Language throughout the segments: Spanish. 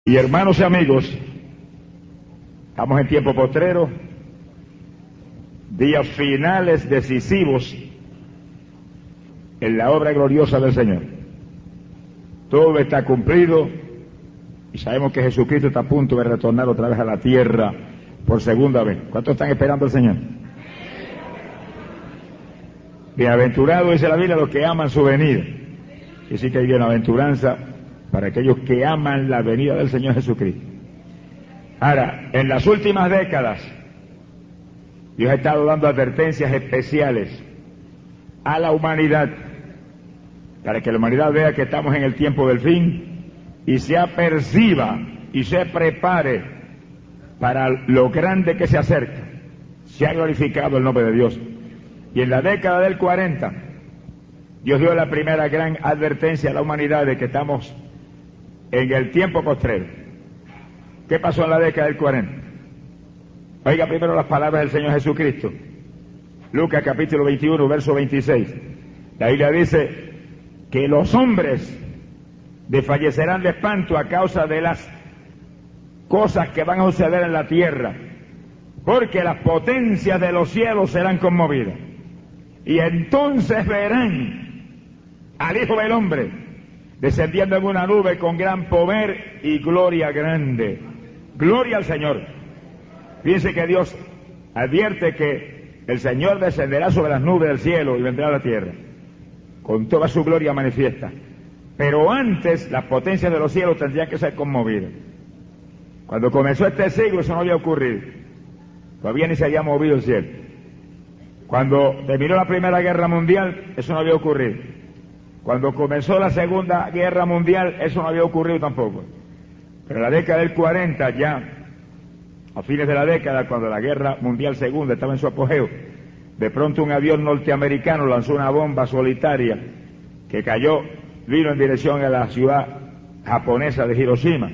Y hermanos y amigos, estamos en tiempo postrero, días finales decisivos en la obra gloriosa del Señor. Todo está cumplido y sabemos que Jesucristo está a punto de retornar otra vez a la tierra por segunda vez. ¿Cuántos están esperando al Señor? Bienaventurado, dice la Biblia, los que aman su venida. Y sí que hay bienaventuranza para aquellos que aman la venida del Señor Jesucristo. Ahora, en las últimas décadas, Dios ha estado dando advertencias especiales a la humanidad, para que la humanidad vea que estamos en el tiempo del fin y se aperciba y se prepare para lo grande que se acerca. Se ha glorificado el nombre de Dios. Y en la década del 40, Dios dio la primera gran advertencia a la humanidad de que estamos en el tiempo postrero. ¿Qué pasó en la década del 40? Oiga primero las palabras del Señor Jesucristo. Lucas capítulo 21, verso 26. La Biblia dice que los hombres desfallecerán de espanto a causa de las cosas que van a suceder en la tierra, porque las potencias de los cielos serán conmovidas. Y entonces verán al Hijo del Hombre descendiendo en una nube con gran poder y gloria grande. Gloria al Señor. Fíjense que Dios advierte que el Señor descenderá sobre las nubes del cielo y vendrá a la tierra con toda su gloria manifiesta. Pero antes las potencias de los cielos tendrían que ser conmovidas. Cuando comenzó este siglo eso no había ocurrido. Todavía ni se había movido el cielo. Cuando terminó la Primera Guerra Mundial, eso no había ocurrido. Cuando comenzó la Segunda Guerra Mundial, eso no había ocurrido tampoco. Pero en la década del 40, ya a fines de la década, cuando la Guerra Mundial Segunda estaba en su apogeo, de pronto un avión norteamericano lanzó una bomba solitaria que vino en dirección a la ciudad japonesa de Hiroshima.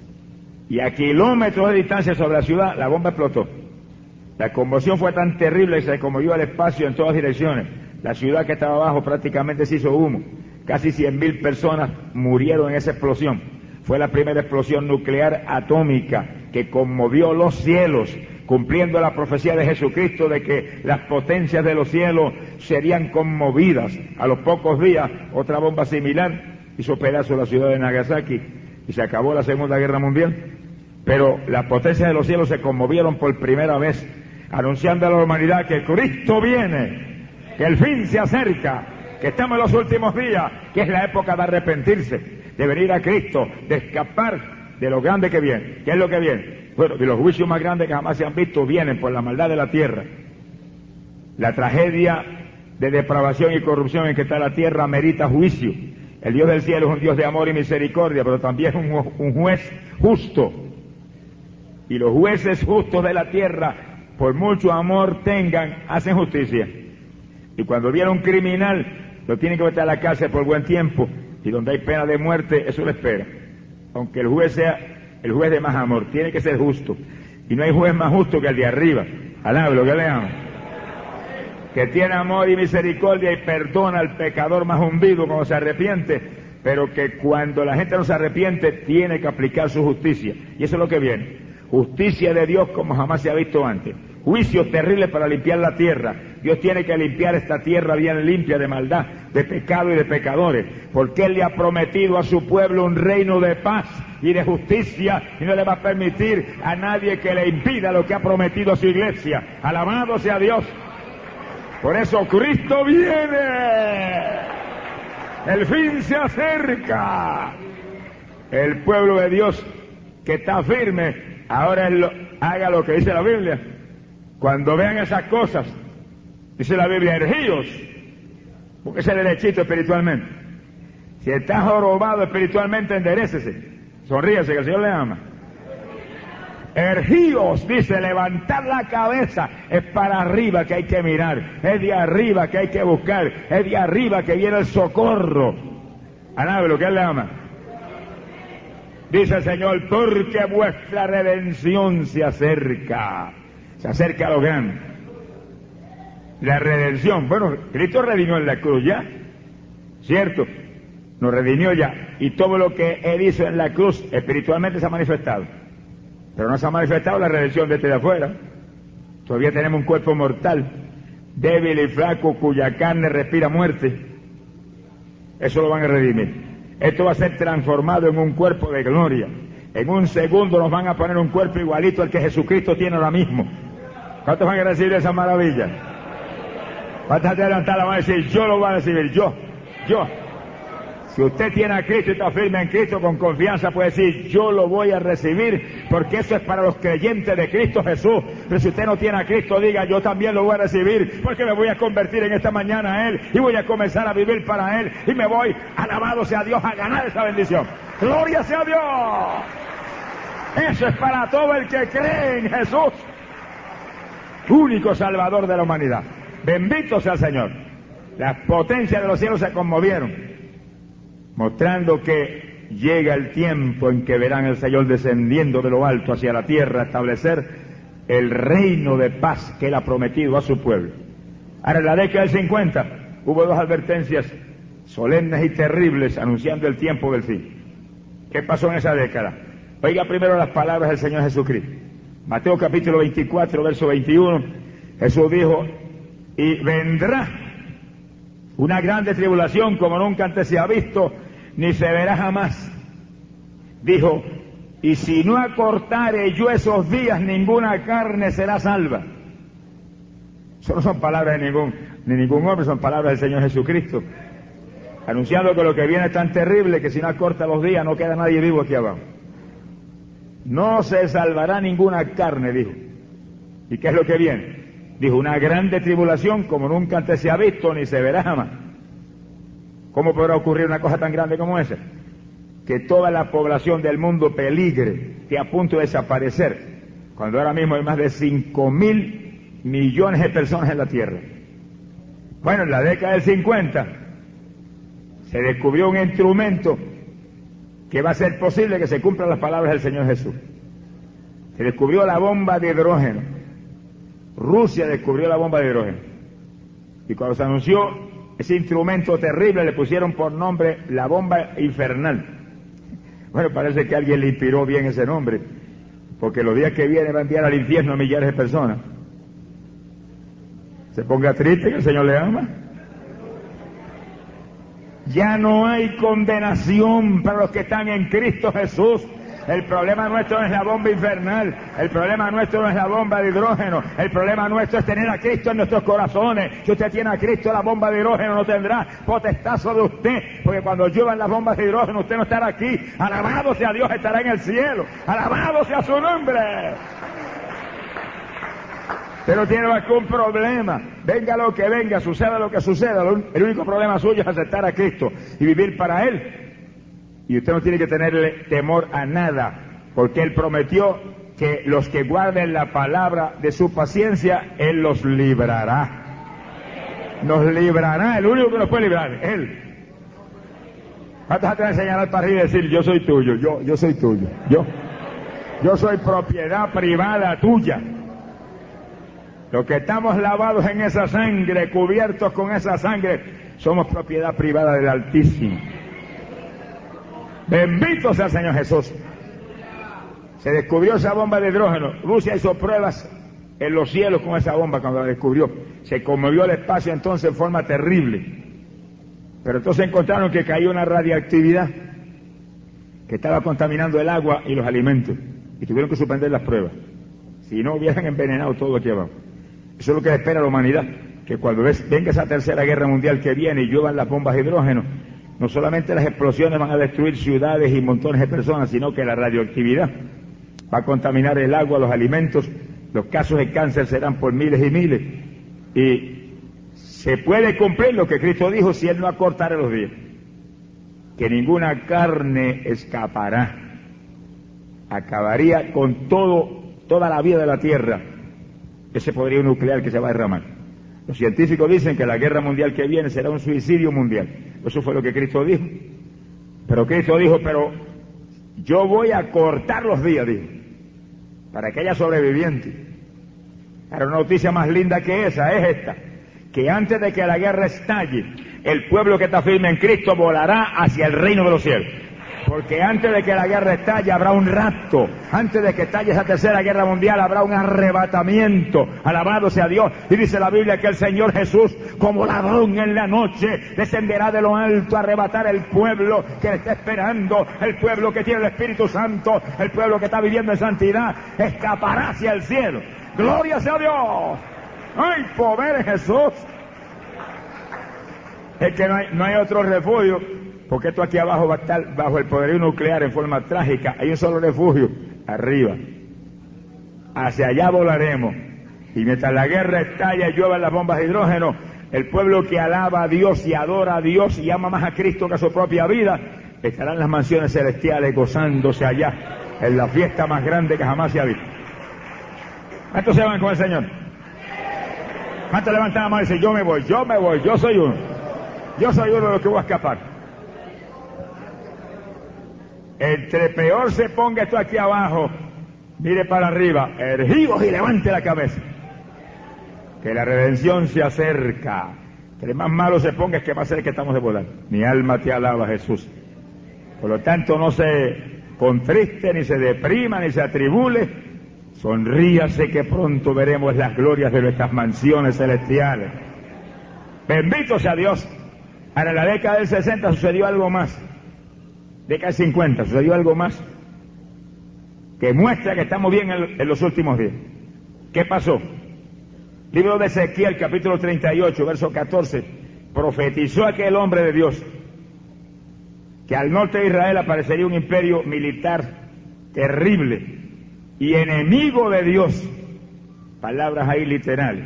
Y a kilómetros de distancia sobre la ciudad, la bomba explotó. La conmoción fue tan terrible que se conmovió el espacio en todas direcciones. La ciudad que estaba abajo prácticamente se hizo humo. Casi 100.000 personas murieron en esa explosión. Fue la primera explosión nuclear atómica que conmovió los cielos, cumpliendo la profecía de Jesucristo de que las potencias de los cielos serían conmovidas. A los pocos días, otra bomba similar hizo pedazo la ciudad de Nagasaki y se acabó la Segunda Guerra Mundial. Pero las potencias de los cielos se conmovieron por primera vez, anunciando a la humanidad que Cristo viene, que el fin se acerca, que estamos en los últimos días, que es la época de arrepentirse, de venir a Cristo, de escapar de lo grande que viene. ¿Qué es lo que viene? Bueno, de los juicios más grandes que jamás se han visto vienen por la maldad de la tierra. La tragedia de depravación y corrupción en que está la tierra merita juicio. El Dios del cielo es un Dios de amor y misericordia, pero también es un juez justo. Y los jueces justos de la tierra, por mucho amor tengan, hacen justicia. Y cuando viene un criminal, lo tienen que meter a la cárcel por buen tiempo, y donde hay pena de muerte, eso lo espera. Aunque el juez sea el juez de más amor, tiene que ser justo. Y no hay juez más justo que el de arriba. Alabe lo que le amo. Que tiene amor y misericordia y perdona al pecador más hundido cuando se arrepiente, pero que cuando la gente no se arrepiente, tiene que aplicar su justicia. Y eso es lo que viene. Justicia de Dios como jamás se ha visto antes. Juicios terribles para limpiar la tierra. Dios tiene que limpiar esta tierra bien limpia de maldad, de pecado y de pecadores, porque Él le ha prometido a su pueblo un reino de paz y de justicia, y no le va a permitir a nadie que le impida lo que ha prometido a su iglesia. Alabado sea Dios. Por eso Cristo viene. El fin se acerca. El pueblo de Dios que está firme, ahora haga lo que dice la Biblia. Cuando vean esas cosas, dice la Biblia, ergíos, porque ese derechito espiritualmente. Si estás jorobado espiritualmente, enderécese, sonríese que el Señor le ama. Ergíos, dice, levantar la cabeza, es para arriba que hay que mirar, es de arriba que hay que buscar, es de arriba que viene el socorro. Alabe lo que Él le ama. Dice el Señor, porque vuestra redención se acerca a lo grande. La redención, bueno, Cristo redimió en la cruz ya, ¿cierto? nos redimió ya, y todo lo que Él hizo en la cruz espiritualmente se ha manifestado. Pero no se ha manifestado la redención de este de afuera. Todavía tenemos un cuerpo mortal, débil y flaco, cuya carne respira muerte. Eso lo van a redimir. Esto va a ser transformado en un cuerpo de gloria. En un segundo nos van a poner un cuerpo igualito al que Jesucristo tiene ahora mismo. ¿Cuántos van a recibir esa maravilla? ¿Cuántos te levantar la mano y decir, yo lo voy a recibir, yo? Si usted tiene a Cristo y está firme en Cristo, con confianza puede decir, yo lo voy a recibir, porque eso es para los creyentes de Cristo Jesús. Pero si usted no tiene a Cristo, diga, yo también lo voy a recibir, porque me voy a convertir en esta mañana a Él, y voy a comenzar a vivir para Él, y me voy, alabado sea Dios, a ganar esa bendición. ¡Gloria sea Dios! Eso es para todo el que cree en Jesús, único Salvador de la humanidad. Bendito sea el Señor. Las potencias de los cielos se conmovieron, mostrando que llega el tiempo en que verán al Señor descendiendo de lo alto hacia la tierra a establecer el reino de paz que Él ha prometido a su pueblo. Ahora, en la década del 50 hubo dos advertencias solemnes y terribles anunciando el tiempo del fin. ¿Qué pasó en esa década? Oiga primero las palabras del Señor Jesucristo. Mateo capítulo 24, verso 21, Jesús dijo, y vendrá una grande tribulación como nunca antes se ha visto, ni se verá jamás. Dijo, y si no acortare yo esos días, ninguna carne será salva. Eso no son palabras de ningún hombre, son palabras del Señor Jesucristo, anunciando que lo que viene es tan terrible que si no acorta los días no queda nadie vivo aquí abajo. No se salvará ninguna carne, dijo. ¿Y qué es lo que viene? Dijo, una grande tribulación como nunca antes se ha visto ni se verá jamás. ¿Cómo podrá ocurrir una cosa tan grande como esa? Que toda la población del mundo peligre, que a punto de desaparecer, cuando ahora mismo hay más de 5.000 millones de personas en la Tierra. Bueno, en la década del 50 se descubrió un instrumento que va a hacer posible que se cumplan las palabras del Señor Jesús. Se descubrió la bomba de hidrógeno. Rusia descubrió la bomba de hidrógeno. Y cuando se anunció ese instrumento terrible, le pusieron por nombre la bomba infernal. Bueno, parece que alguien le inspiró bien ese nombre, porque los días que vienen va a enviar al infierno a millares de personas. Se ponga triste, que el Señor le ama. Ya no hay condenación para los que están en Cristo Jesús. El problema nuestro no es la bomba infernal, el problema nuestro no es la bomba de hidrógeno, el problema nuestro es tener a Cristo en nuestros corazones. Si usted tiene a Cristo, la bomba de hidrógeno no tendrá potestad sobre usted, porque cuando lluevan las bombas de hidrógeno usted no estará aquí. Alabado sea Dios, estará en el cielo, alabado sea su nombre. Pero tiene algún problema, venga lo que venga, suceda lo que suceda, el único problema suyo es aceptar a Cristo y vivir para Él. Y usted no tiene que tenerle temor a nada, porque Él prometió que los que guarden la palabra de su paciencia, Él los librará. Nos librará, el único que nos puede librar, Él. ¿Cuántos te van a señalar para arriba y decir, yo soy tuyo, yo soy tuyo, yo soy propiedad privada tuya? Los que estamos lavados en esa sangre, cubiertos con esa sangre, somos propiedad privada del Altísimo. Bendito sea el Señor Jesús. Se descubrió esa bomba de hidrógeno. Rusia hizo pruebas en los cielos con esa bomba cuando la descubrió. Se conmovió el espacio entonces en forma terrible. Pero entonces encontraron que caía una radiactividad que estaba contaminando el agua y los alimentos. Y tuvieron que suspender las pruebas. Si no, hubieran envenenado todo aquí abajo. Eso es lo que espera la humanidad. Que cuando venga esa tercera guerra mundial que viene y lluevan las bombas de hidrógeno, no solamente las explosiones van a destruir ciudades y montones de personas, sino que la radioactividad va a contaminar el agua, los alimentos, los casos de cáncer serán por miles y miles. Y se puede cumplir lo que Cristo dijo si Él no acortara los días. Que ninguna carne escapará. Acabaría con toda la vida de la Tierra ese poderío nuclear que se va a derramar. Los científicos dicen que la guerra mundial que viene será un suicidio mundial. Eso fue lo que Cristo dijo. Pero Cristo dijo, pero yo voy a cortar los días, dijo, para que haya sobrevivientes. Pero una noticia más linda que esa es esta, que antes de que la guerra estalle, el pueblo que está firme en Cristo volará hacia el reino de los cielos. Porque antes de que la guerra estalle habrá un rapto. Antes de que estalle esa tercera guerra mundial habrá un arrebatamiento. Alabado sea Dios. Y dice la Biblia que el Señor Jesús, como ladrón en la noche, descenderá de lo alto a arrebatar el pueblo que le está esperando. El pueblo que tiene el Espíritu Santo, el pueblo que está viviendo en santidad, escapará hacia el cielo. ¡Gloria sea Dios! ¡Ay, poder en Jesús! Es que no hay otro refugio. Porque esto aquí abajo va a estar bajo el poderío nuclear en forma trágica. Hay un solo refugio, arriba. Hacia allá volaremos. Y mientras la guerra estalla y lluevan las bombas de hidrógeno, el pueblo que alaba a Dios y adora a Dios y ama más a Cristo que a su propia vida, estará en las mansiones celestiales gozándose allá, en la fiesta más grande que jamás se ha visto. ¿Cuántos se van con el Señor? ¿Cuántos levantan la mano y dicen, yo me voy, yo soy uno? Yo soy uno de los que voy a escapar. Entre peor se ponga esto aquí abajo, mire para arriba, erguidos y levante la cabeza. Que la redención se acerca. Entre más malo se ponga es que va a ser que estamos de volar. Mi alma te alaba, Jesús. Por lo tanto, no se contriste, ni se deprima, ni se atribule. Sonríase que pronto veremos las glorias de nuestras mansiones celestiales. Bendito sea Dios. Ahora, en la década del 60 sucedió algo más. Década del 50 sucedió algo más que muestra que estamos bien en los últimos días. ¿Qué pasó? Libro de Ezequiel, capítulo 38, verso 14. Profetizó aquel hombre de Dios que al norte de Israel aparecería un imperio militar terrible y enemigo de Dios. Palabras ahí literales.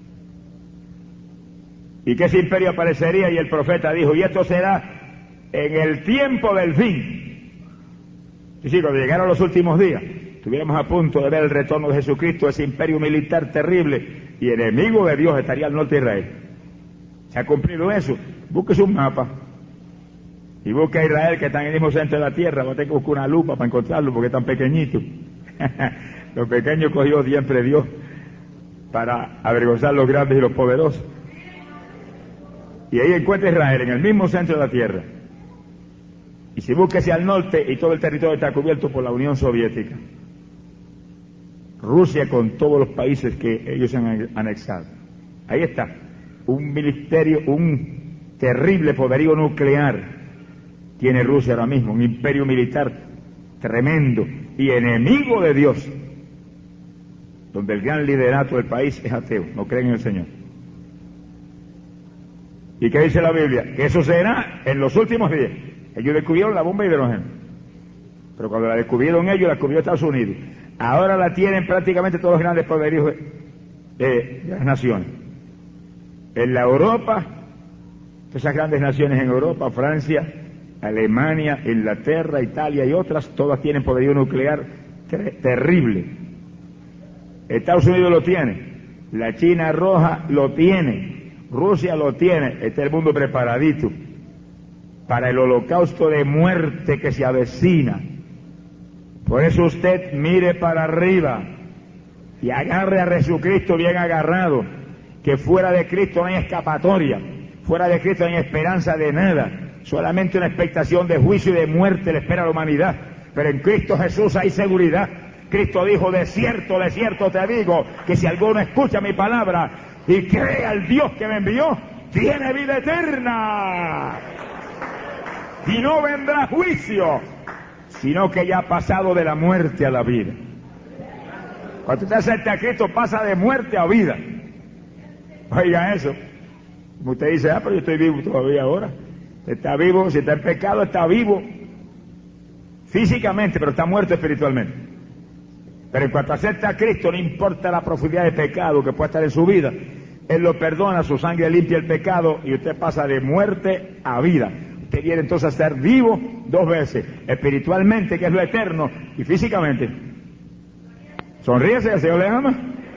Y que ese imperio aparecería, y el profeta dijo, y esto será en el tiempo del fin. Y sí, cuando llegaron los últimos días, estuviéramos a punto de ver el retorno de Jesucristo, ese imperio militar terrible y enemigo de Dios estaría al norte de Israel. ¿Se ha cumplido eso? Búsquese un mapa y busque a Israel, que está en el mismo centro de la tierra. Va a tener que buscar una lupa para encontrarlo porque es tan pequeñito. Los pequeños cogió siempre Dios para avergonzar a los grandes y los poderosos. Y ahí encuentra Israel en el mismo centro de la tierra. Y si busca hacia el norte, y todo el territorio está cubierto por la Unión Soviética. Rusia con todos los países que ellos han anexado. Ahí está. Un ministerio, un terrible poderío nuclear tiene Rusia ahora mismo. Un imperio militar tremendo y enemigo de Dios. Donde el gran liderato del país es ateo, no creen en el Señor. ¿Y qué dice la Biblia? Que eso será en los últimos días. Ellos descubrieron la bomba de hidrógeno, pero cuando la descubrieron ellos, la descubrió Estados Unidos. Ahora la tienen prácticamente todos los grandes poderíos de las naciones. En la Europa, todas esas grandes naciones en Europa, Francia, Alemania, Inglaterra, Italia y otras, todas tienen poderío nuclear terrible. Estados Unidos lo tiene, la China roja lo tiene, Rusia lo tiene, está el mundo preparadito para el holocausto de muerte que se avecina. Por eso usted mire para arriba y agarre a Jesucristo bien agarrado, que fuera de Cristo no hay escapatoria, fuera de Cristo no hay esperanza de nada, solamente una expectación de juicio y de muerte le espera a la humanidad, pero en Cristo Jesús hay seguridad. Cristo dijo, de cierto te digo, que si alguno escucha mi palabra y cree al Dios que me envió, tiene vida eterna. Y no vendrá juicio, sino que ya ha pasado de la muerte a la vida. Cuando usted acepta a Cristo, pasa de muerte a vida. Oiga eso. Como usted dice, pero yo estoy vivo todavía ahora. Está vivo, si está en pecado, está vivo físicamente, pero está muerto espiritualmente. Pero en cuanto acepta a Cristo, no importa la profundidad de pecado que pueda estar en su vida, Él lo perdona, su sangre limpia el pecado y usted pasa de muerte a vida. Usted viene entonces a ser vivo dos veces, espiritualmente, que es lo eterno, y físicamente. Sonríese, el Señor le ama.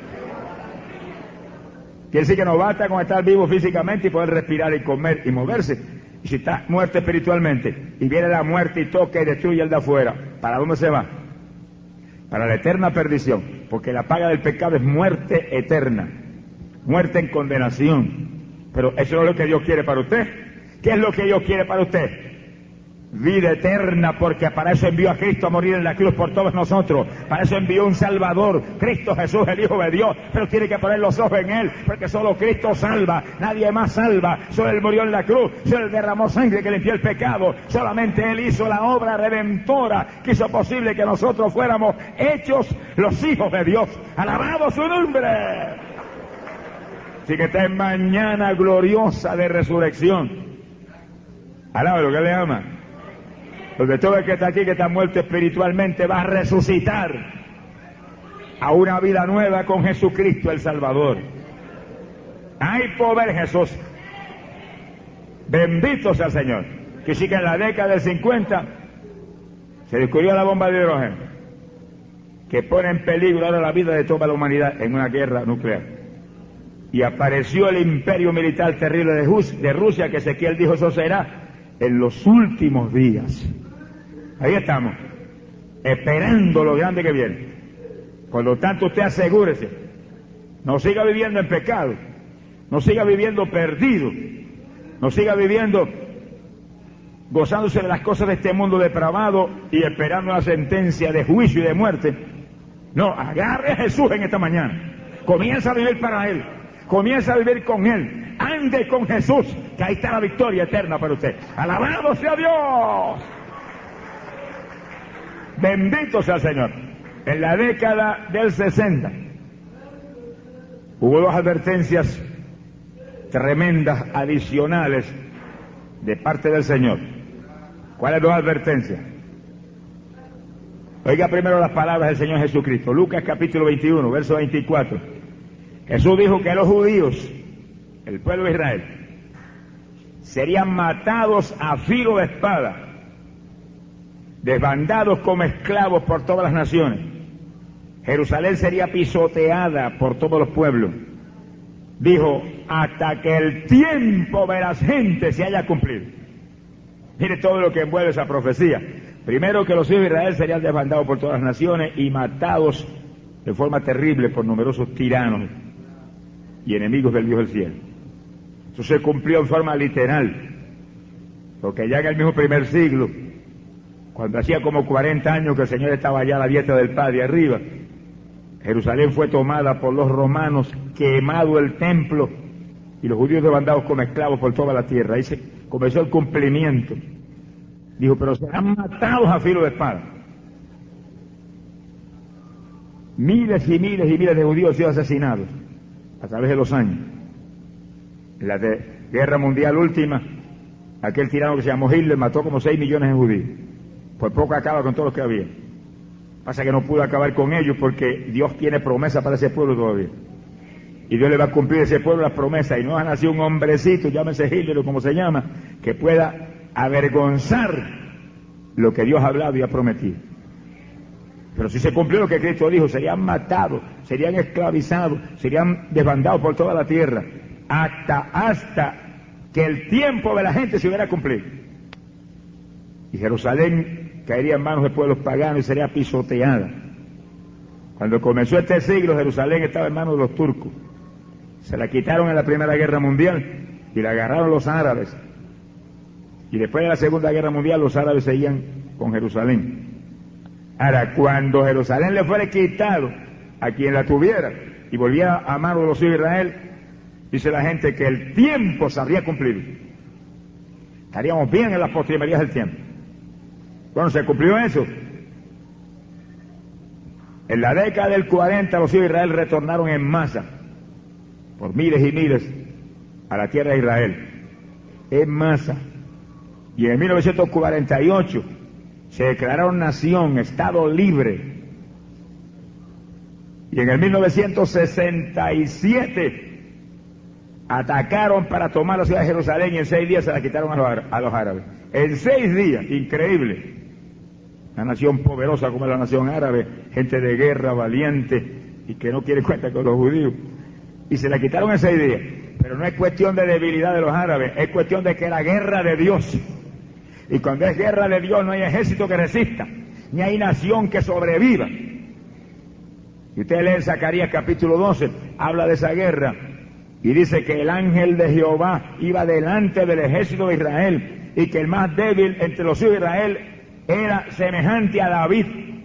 Quiere decir que no basta con estar vivo físicamente y poder respirar y comer y moverse. Y si está muerto espiritualmente y viene la muerte y toca y destruye el de afuera, ¿para dónde se va? Para la eterna perdición, porque la paga del pecado es muerte eterna. muerte en condenación. Pero eso no es lo que Dios quiere para usted. ¿Qué es lo que Dios quiere para usted? Vida eterna, porque para eso envió a Cristo a morir en la cruz por todos nosotros. Para eso envió un Salvador, Cristo Jesús, el Hijo de Dios. Pero tiene que poner los ojos en Él, porque solo Cristo salva, nadie más salva. Solo Él murió en la cruz, solo Él derramó sangre que limpió el pecado. Solamente Él hizo la obra redentora que hizo posible que nosotros fuéramos hechos los hijos de Dios. ¡Alabado su nombre! Así que esta es mañana gloriosa de resurrección. Alaba lo que le ama. Donde todo el que está aquí, que está muerto espiritualmente, va a resucitar a una vida nueva con Jesucristo el Salvador. Hay poder, Jesús. Bendito sea el Señor. Que sí, que en la década del 50 se descubrió la bomba de hidrógeno, que pone en peligro ahora la vida de toda la humanidad en una guerra nuclear. Y apareció el imperio militar terrible de Rusia, que Ezequiel dijo: eso será en los últimos días. Ahí estamos, esperando lo grande que viene. Por lo tanto, usted asegúrese, no siga viviendo en pecado, no siga viviendo perdido, no siga viviendo gozándose de las cosas de este mundo depravado y esperando la sentencia de juicio y de muerte. No, agarre a Jesús en esta mañana, comienza a vivir para Él, comienza a vivir con Él, ande con Jesús, que ahí está la victoria eterna para usted. ¡Alabado sea Dios! Bendito sea el Señor. En la década del 60 hubo dos advertencias tremendas adicionales de parte del Señor. ¿Cuáles dos advertencias? Oiga primero las palabras del Señor Jesucristo. Lucas capítulo 21, verso 24. Jesús dijo que los judíos, el pueblo de Israel, serían matados a filo de espada, desbandados como esclavos por todas las naciones. Jerusalén sería pisoteada por todos los pueblos. Dijo, hasta que el tiempo de las gentes se haya cumplido. Mire todo lo que envuelve esa profecía. Primero, que los hijos de Israel serían desbandados por todas las naciones y matados de forma terrible por numerosos tiranos y enemigos del Dios del cielo. Eso se cumplió en forma literal, porque ya en el mismo primer siglo, cuando hacía como 40 años que el Señor estaba allá a la diestra del Padre arriba, Jerusalén fue tomada por los romanos, quemado el templo y los judíos debandados como esclavos por toda la tierra. Ahí se comenzó el cumplimiento. Dijo, pero serán matados a filo de espada. Miles y miles y miles de judíos han sido asesinados a través de los años. En la guerra mundial última, aquel tirano que se llamó Hitler mató como 6 millones de judíos. Por poco acaba con todos los que había. Pasa que no pudo acabar con ellos porque Dios tiene promesa para ese pueblo todavía. Y Dios le va a cumplir a ese pueblo las promesas. Y no ha nacido un hombrecito, llámese Hitler o como se llama, que pueda avergonzar lo que Dios ha hablado y ha prometido. Pero si se cumplió lo que Cristo dijo, serían matados, serían esclavizados, serían desbandados por toda la tierra, hasta que el tiempo de la gente se hubiera cumplido. Y Jerusalén caería en manos de pueblos paganos y sería pisoteada. Cuando comenzó este siglo, Jerusalén estaba en manos de los turcos. Se la quitaron en la Primera Guerra Mundial y la agarraron los árabes. Y después de la Segunda Guerra Mundial, los árabes seguían con Jerusalén. Ahora, cuando Jerusalén le fuera quitado a quien la tuviera y volviera a manos de los hijos de Israel, dice la gente que el tiempo se habría cumplido. Estaríamos bien en las postrimerías del tiempo. Bueno, se cumplió eso. En la década del 40 los hijos de Israel retornaron en masa, por miles y miles, a la tierra de Israel. En masa. Y en 1948 se declararon nación, Estado libre. Y en el 1967 atacaron para tomar la ciudad de Jerusalén y en 6 días se la quitaron a los árabes. En 6 días, increíble. Una nación poderosa como es la nación árabe, gente de guerra, valiente y que no quiere cuenta con los judíos. Y se la quitaron en 6 días. Pero no es cuestión de debilidad de los árabes, es cuestión de que la guerra de Dios. Y cuando es guerra de Dios no hay ejército que resista, ni hay nación que sobreviva. Y usted lee en Zacarías capítulo 12, habla de esa guerra, Y dice que el ángel de Jehová iba delante del ejército de Israel, y que el más débil entre los hijos de Israel era semejante a David.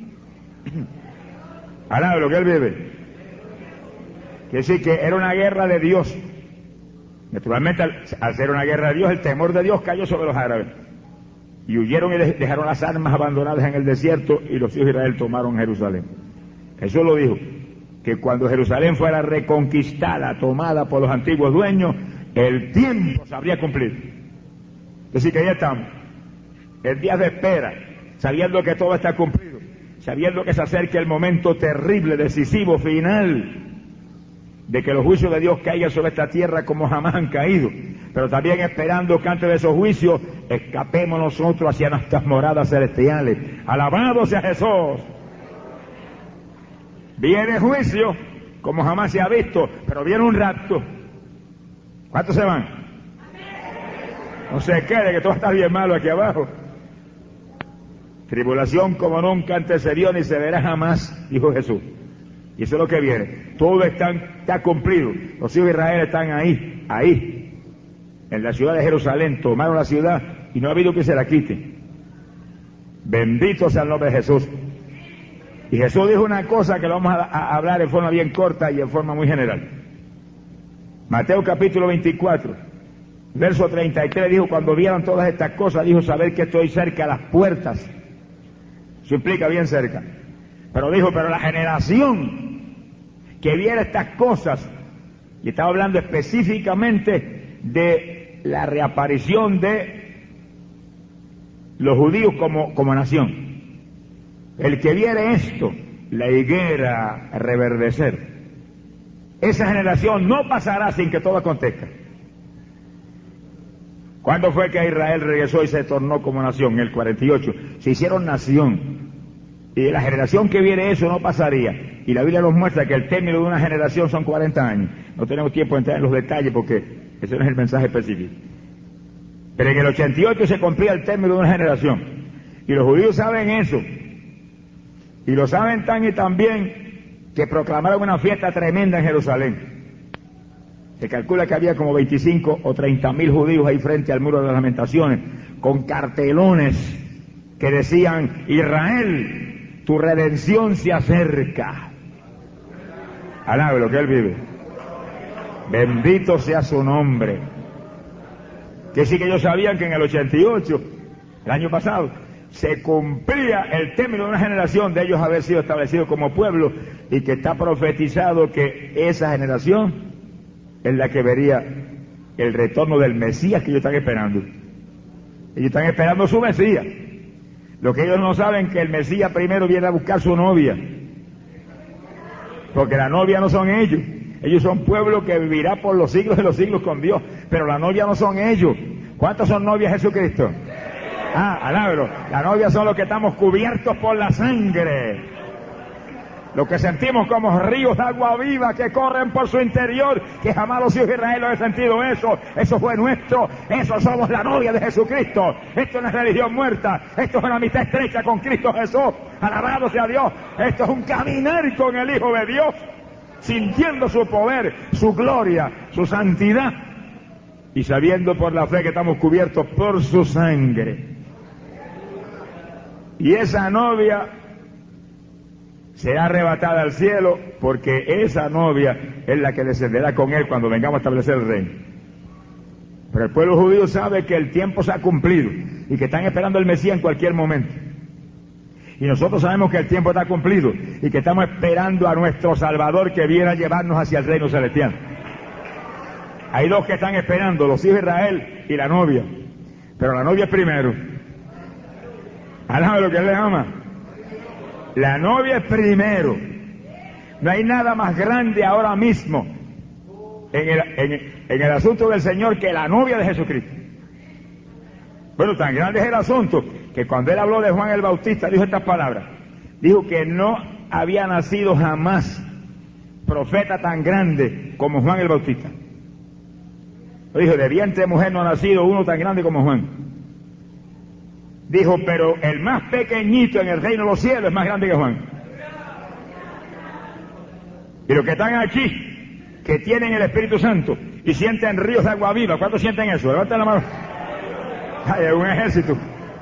Alaba lo que él vive. Quiere decir que era una guerra de Dios. Naturalmente, al ser una guerra de Dios, el temor de Dios cayó sobre los árabes. Y huyeron y dejaron las armas abandonadas en el desierto, y los hijos de Israel tomaron Jerusalén. Jesús lo dijo, que cuando Jerusalén fuera reconquistada, tomada por los antiguos dueños, el tiempo se habría cumplido. Es decir, que ya estamos, el día de espera, sabiendo que todo está cumplido, sabiendo que se acerca el momento terrible, decisivo, final, de que los juicios de Dios caigan sobre esta tierra como jamás han caído, pero también esperando que antes de esos juicios escapemos nosotros hacia nuestras moradas celestiales. ¡Alabado sea Jesús! Viene juicio como jamás se ha visto, pero viene un rapto. ¿Cuántos se van? No se quede, que todo está bien malo aquí abajo. Tribulación como nunca antes se vio ni se verá jamás, dijo Jesús. Y eso es lo que viene. Todo está cumplido. Los hijos de Israel están ahí, en la ciudad de Jerusalén. Tomaron la ciudad y no ha habido que se la quiten. Bendito sea el nombre de Jesús. Y Jesús dijo una cosa que lo vamos a hablar en forma bien corta y en forma muy general. Mateo capítulo 24, verso 33, dijo: cuando vieron todas estas cosas, dijo: saber que estoy cerca a las puertas. Eso implica bien cerca. Pero dijo: pero la generación que viera estas cosas, y estaba hablando específicamente de la reaparición de los judíos como nación. El que viere esto, la higuera reverdecer, esa generación no pasará sin que todo acontezca. ¿Cuándo fue que Israel regresó y se tornó como nación? En el 48. Se hicieron nación. Y la generación que viene eso no pasaría. Y la Biblia nos muestra que el término de una generación son 40 años. No tenemos tiempo de entrar en los detalles porque ese no es el mensaje específico. Pero en el 88 se cumplía el término de una generación. Y los judíos saben eso. Y lo saben tan y tan bien que proclamaron una fiesta tremenda en Jerusalén. Se calcula que había como 25 o 30.000 judíos ahí frente al muro de las lamentaciones, con cartelones que decían: Israel, tu redención se acerca. Alabe lo que él vive. Bendito sea su nombre. Que sí, que ellos sabían que en el 88, el año pasado, se cumplía el término de una generación de ellos haber sido establecidos como pueblo, y que está profetizado que esa generación es la que vería el retorno del Mesías que ellos están esperando. Ellos están esperando su Mesías. Lo que ellos no saben, que el Mesías primero viene a buscar su novia, porque la novia no son ellos. Ellos son pueblo que vivirá por los siglos de los siglos con Dios, pero la novia no son ellos. ¿Cuántos son novias de Jesucristo? Alábalo. La novia son los que estamos cubiertos por la sangre, los que sentimos como ríos de agua viva que corren por su interior, que jamás los hijos de Israel lo han sentido eso. Eso fue nuestro, eso somos la novia de Jesucristo. Esto no es religión muerta, esto es una amistad estrecha con Cristo Jesús. Alabado sea Dios. Esto es un caminar con el Hijo de Dios, sintiendo su poder, su gloria, su santidad, y sabiendo por la fe que estamos cubiertos por su sangre. Y esa novia será arrebatada al cielo, porque esa novia es la que descenderá con él cuando vengamos a establecer el reino. Pero el pueblo judío sabe que el tiempo se ha cumplido y que están esperando el Mesías en cualquier momento. Y nosotros sabemos que el tiempo está cumplido y que estamos esperando a nuestro Salvador, que viene a llevarnos hacia el reino celestial. Hay dos que están esperando: los hijos de Israel y la novia. Pero la novia es primero. Alaba lo que él le ama. La novia es primero. No hay nada más grande ahora mismo en el asunto del Señor que la novia de Jesucristo. Bueno, tan grande es el asunto que cuando él habló de Juan el Bautista dijo estas palabras. Dijo que no había nacido jamás profeta tan grande como Juan el Bautista. Dijo: de vientre de mujer no ha nacido uno tan grande como Juan. Dijo: pero el más pequeñito en el reino de los cielos es más grande que Juan. Y los que están aquí, que tienen el Espíritu Santo, y sienten ríos de agua viva. ¿Cuántos sienten eso? Levanten la mano. Hay un ejército.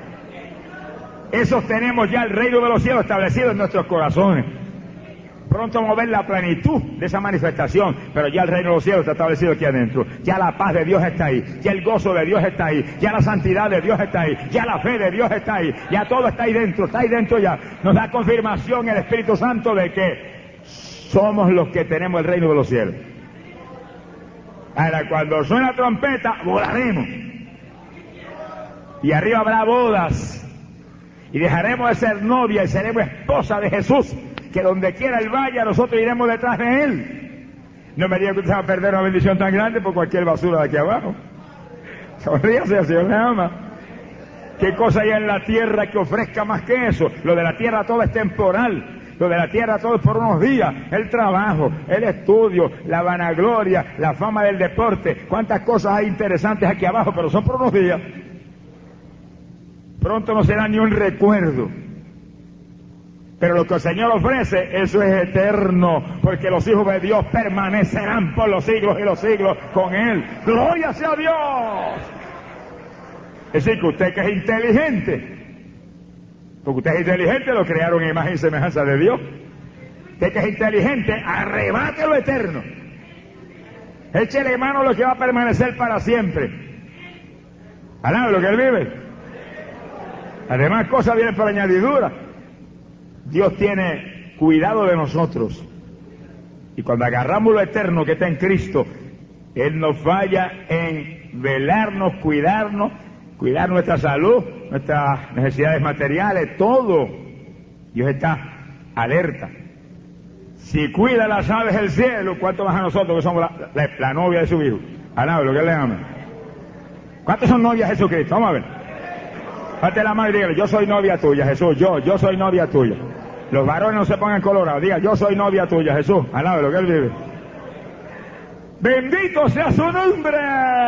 Esos tenemos ya el reino de los cielos establecido en nuestros corazones. Pronto vamos a ver la plenitud de esa manifestación, pero ya el reino de los cielos está establecido aquí adentro. Ya la paz de Dios está ahí, ya el gozo de Dios está ahí, ya la santidad de Dios está ahí, ya la fe de Dios está ahí, ya todo está ahí dentro ya. Nos da confirmación el Espíritu Santo de que somos los que tenemos el reino de los cielos. Ahora, cuando suena la trompeta, volaremos. Y arriba habrá bodas. Y dejaremos de ser novia y seremos esposa de Jesús, que donde quiera Él vaya, nosotros iremos detrás de Él. No me digan que usted va a perder una bendición tan grande por cualquier basura de aquí abajo. Sonríase, el Señor le ama. ¿Qué cosa hay en la tierra que ofrezca más que eso? Lo de la tierra todo es temporal. Lo de la tierra todo es por unos días. El trabajo, el estudio, la vanagloria, la fama del deporte. Cuántas cosas hay interesantes aquí abajo, pero son por unos días. Pronto no será ni un recuerdo. Pero lo que el Señor ofrece, eso es eterno, porque los hijos de Dios permanecerán por los siglos y los siglos con Él. ¡Gloria sea Dios! Es decir, que usted que es inteligente, porque usted es inteligente, lo crearon en imagen y semejanza de Dios. Usted que es inteligente, arrebate lo eterno. Échele mano a lo que va a permanecer para siempre. Alá, lo que Él vive. Además, cosas vienen por añadidura. Dios tiene cuidado de nosotros. Y cuando agarramos lo eterno que está en Cristo, Él nos falla en velarnos, cuidar nuestra salud, nuestras necesidades materiales, todo. Dios está alerta. Si cuida las aves del cielo, ¿cuánto más a nosotros que somos la novia de su Hijo? Alá, lo que Él le ama. ¿Cuántos son novias de Jesucristo? Vamos a ver. Hazte la mano y dígale, yo soy novia tuya, Jesús, yo soy novia tuya. Los varones no se pongan colorados, diga, yo soy novia tuya, Jesús, alaba lo que Él vive. Bendito sea su nombre.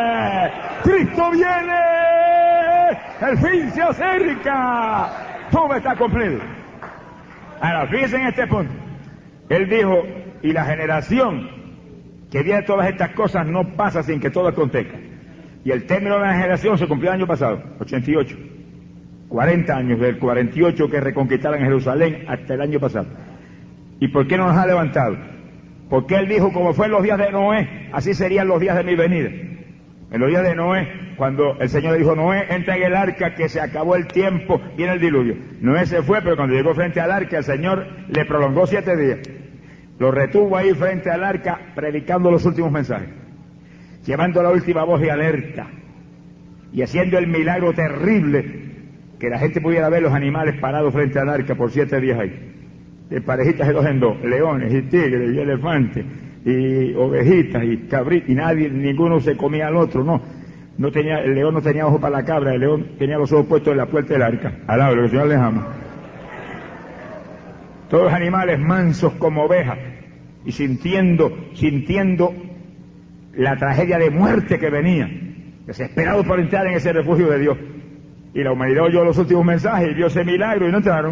Cristo viene, el fin se acerca, todo está cumplido. Ahora, fíjense en este punto. Él dijo, y la generación que viene todas estas cosas no pasa sin que todo acontezca. Y el término de la generación se cumplió el año pasado, 88. 40 años, del 48 que reconquistaron Jerusalén hasta el año pasado. ¿Y por qué no nos ha levantado? Porque Él dijo, como fue en los días de Noé, así serían los días de mi venida. En los días de Noé, cuando el Señor le dijo, Noé, entra en el arca, que se acabó el tiempo, viene el diluvio. Noé se fue, pero cuando llegó frente al arca, el Señor le prolongó 7 días. Lo retuvo ahí frente al arca, predicando los últimos mensajes, llevando la última voz de alerta y haciendo el milagro terrible que la gente pudiera ver los animales parados frente al arca por 7 días ahí, de parejitas de 2 en 2, leones y tigres y elefantes y ovejitas y cabritas, y ninguno se comía al otro. El león no tenía ojo para la cabra, el león tenía los ojos puestos en la puerta del arca. Alaba lo que el Señor les ama. Todos los animales mansos como ovejas y sintiendo la tragedia de muerte que venía, desesperados por entrar en ese refugio de Dios. Y la humanidad oyó los últimos mensajes y vio ese milagro y no entraron.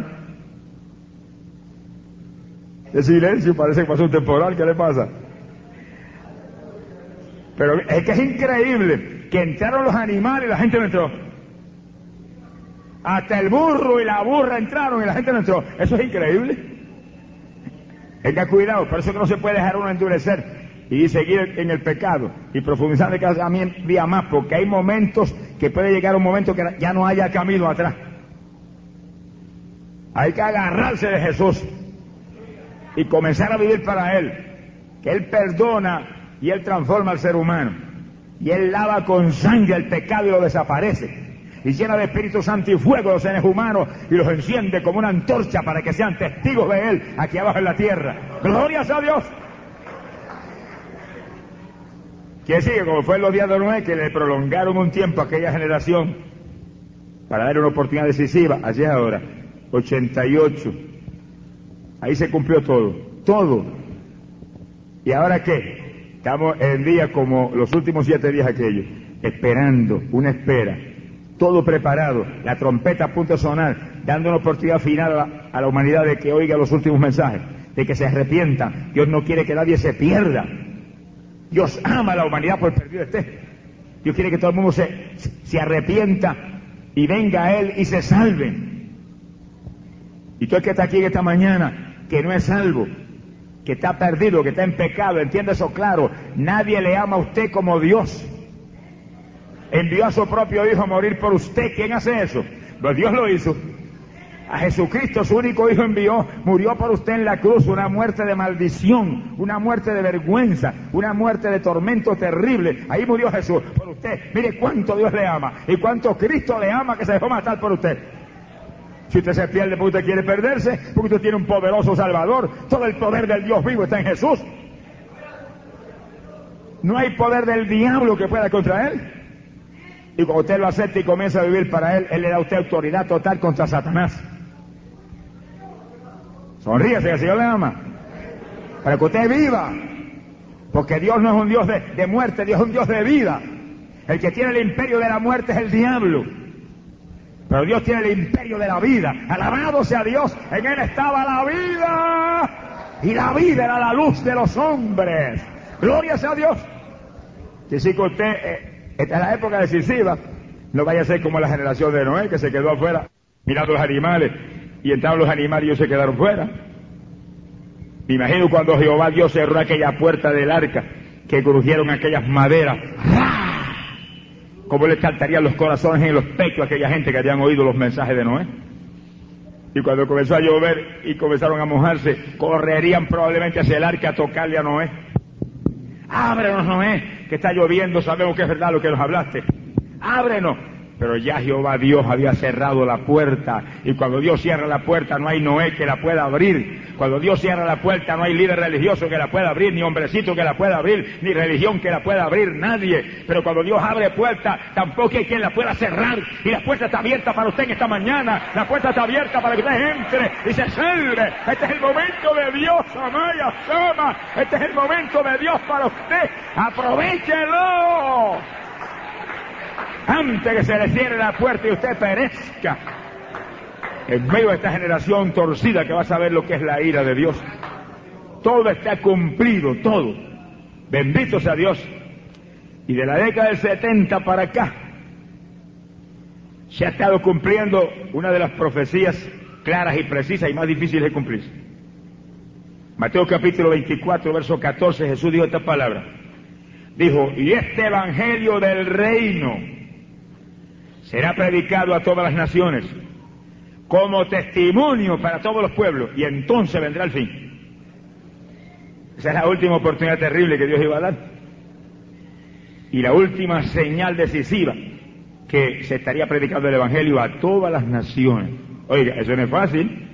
De silencio, parece que pasó un temporal, ¿qué le pasa? Pero es que es increíble que entraron los animales y la gente no entró. Hasta el burro y la burra entraron y la gente no entró. Eso es increíble. Tenga cuidado, por eso que no se puede dejar uno endurecer y seguir en el pecado y profundizar de cada día más, porque hay momentos que puede llegar un momento que ya no haya camino atrás. Hay que agarrarse de Jesús y comenzar a vivir para Él, que Él perdona y Él transforma al ser humano y Él lava con sangre el pecado y lo desaparece y llena de Espíritu Santo y fuego a los seres humanos y los enciende como una antorcha para que sean testigos de Él aquí abajo en la tierra. ¡Gloria a Dios! Quiere decir que como fue en los días de Noé, que le prolongaron un tiempo a aquella generación para dar una oportunidad decisiva, allí es ahora, 88. Ahí se cumplió todo. ¿Y ahora qué? Estamos en días como los últimos 7 días aquellos, esperando, una espera, todo preparado, la trompeta a punto de sonar, dando una oportunidad final a la humanidad de que oiga los últimos mensajes, de que se arrepienta. Dios no quiere que nadie se pierda. Dios ama a la humanidad por perdido esté. Dios quiere que todo el mundo se arrepienta y venga a Él y se salve. Y tú el que está aquí esta mañana, que no es salvo, que está perdido, que está en pecado, entiende eso claro. Nadie le ama a usted como Dios. Envió a su propio Hijo a morir por usted. ¿Quién hace eso? Pues Dios lo hizo. A Jesucristo, su único Hijo, envió, murió por usted en la cruz, una muerte de maldición, una muerte de vergüenza, una muerte de tormento terrible. Ahí murió Jesús por usted. Mire cuánto Dios le ama y cuánto Cristo le ama, que se dejó matar por usted. Si usted se pierde porque usted quiere perderse, porque usted tiene un poderoso Salvador, todo el poder del Dios vivo está en Jesús. No hay poder del diablo que pueda contra Él. Y cuando usted lo acepta y comienza a vivir para Él, Él le da a usted autoridad total contra Satanás. Sonríase, que el Señor le ama. Para que usted viva. Porque Dios no es un Dios de muerte, Dios es un Dios de vida. El que tiene el imperio de la muerte es el diablo. Pero Dios tiene el imperio de la vida. Alabado sea Dios, en Él estaba la vida. Y la vida era la luz de los hombres. Gloria sea a Dios. Que si que usted, esta es la época decisiva, no vaya a ser como la generación de Noé, que se quedó afuera mirando los animales. Y entraron los animales y ellos se quedaron fuera. Me imagino cuando Jehová Dios cerró aquella puerta del arca, que crujieron aquellas maderas. ¡Ah! Cómo les saltarían los corazones en los pechos a aquella gente que habían oído los mensajes de Noé. Y cuando comenzó a llover y comenzaron a mojarse, correrían probablemente hacia el arca a tocarle a Noé. Ábrenos, Noé, que está lloviendo, sabemos que es verdad lo que nos hablaste. Ábrenos. Pero ya Jehová Dios había cerrado la puerta, y cuando Dios cierra la puerta no hay Noé que la pueda abrir. Cuando Dios cierra la puerta no hay líder religioso que la pueda abrir, ni hombrecito que la pueda abrir, ni religión que la pueda abrir, nadie. Pero cuando Dios abre puerta, tampoco hay quien la pueda cerrar, y la puerta está abierta para usted en esta mañana. La puerta está abierta para que usted entre y se salve. Este es el momento de Dios, Amaya Sama. Este es el momento de Dios para usted. ¡Aprovechelo! Antes que se le cierre la puerta y usted perezca en medio de esta generación torcida que va a saber lo que es la ira de Dios. Todo está cumplido, todo. Bendito sea Dios. Y de la década del 70 para acá se ha estado cumpliendo una de las profecías claras y precisas y más difíciles de cumplir. Mateo capítulo 24, verso 14, Jesús dijo esta palabra. Dijo, y este evangelio del reino será predicado a todas las naciones como testimonio para todos los pueblos, y entonces vendrá el fin. Esa es la última oportunidad terrible que Dios iba a dar. Y la última señal decisiva, que se estaría predicando el evangelio a todas las naciones. Oiga, eso no es fácil.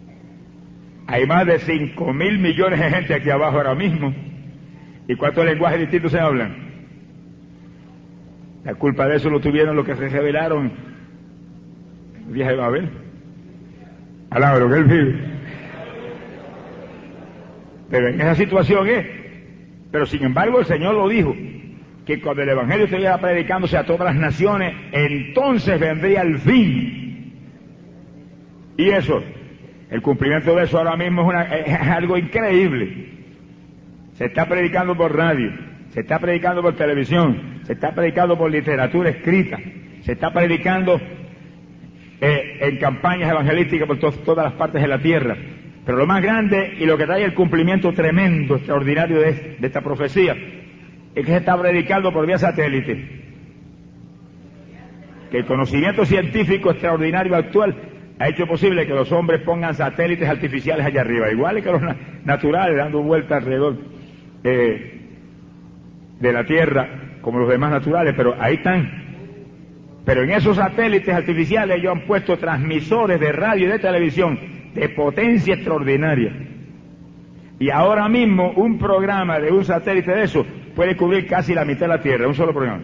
Hay más de 5.000 millones de gente aquí abajo ahora mismo. ¿Y cuántos lenguajes distintos se hablan? La culpa de eso lo tuvieron los que se rebelaron en el viaje de Babel. Alaba lo que él vive. Pero en esa situación es. Pero sin embargo el Señor lo dijo, que cuando el Evangelio estuviera predicándose a todas las naciones, entonces vendría el fin. Y eso, el cumplimiento de eso ahora mismo es algo increíble. Se está predicando por radio, se está predicando por televisión, se está predicando por literatura escrita, se está predicando en campañas evangelísticas por todas las partes de la tierra. Pero lo más grande y lo que trae el cumplimiento tremendo, extraordinario de esta profecía, es que se está predicando por vía satélite. Que el conocimiento científico extraordinario actual ha hecho posible que los hombres pongan satélites artificiales allá arriba, iguales que los naturales, dando vueltas alrededor de la Tierra, como los demás naturales, pero ahí están. Pero en esos satélites artificiales ellos han puesto transmisores de radio y de televisión de potencia extraordinaria. Y ahora mismo un programa de un satélite de eso puede cubrir casi la mitad de la Tierra, un solo programa.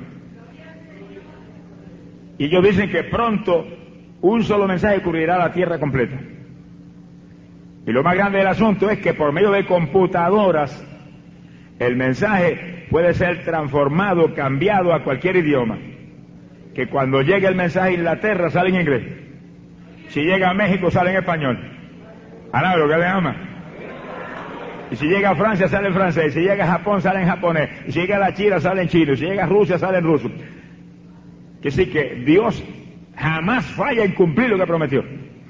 Y ellos dicen que pronto un solo mensaje cubrirá la Tierra completa. Y lo más grande del asunto es que por medio de computadoras el mensaje puede ser transformado, cambiado a cualquier idioma. Que cuando llegue el mensaje a Inglaterra sale en inglés. Si llega a México sale en español. Alaba lo que le ama. Y si llega a Francia, sale en francés. Si llega a Japón, sale en japonés. Y si llega a la China, sale en chino. Y si llega a Rusia, sale en ruso. Que sí que Dios jamás falla en cumplir lo que prometió.